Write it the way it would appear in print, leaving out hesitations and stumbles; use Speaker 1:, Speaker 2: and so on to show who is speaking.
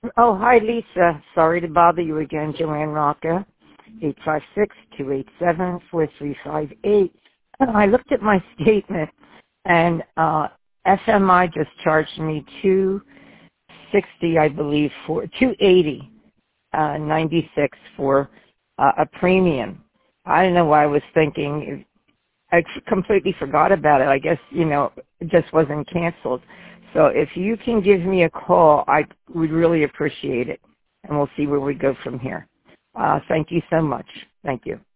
Speaker 1: Oh, hi, Lisa. Sorry to bother you again, Joanne Rocca, 856-287-4358. I looked at my statement, and FMI just charged me 260, I believe, for 280, 96 for a premium. I don't know why I was thinking. I completely forgot about it. I guess, it just wasn't canceled. So if you can give me a call, I would really appreciate it. And we'll see where we go from here. Thank you so much. Thank you.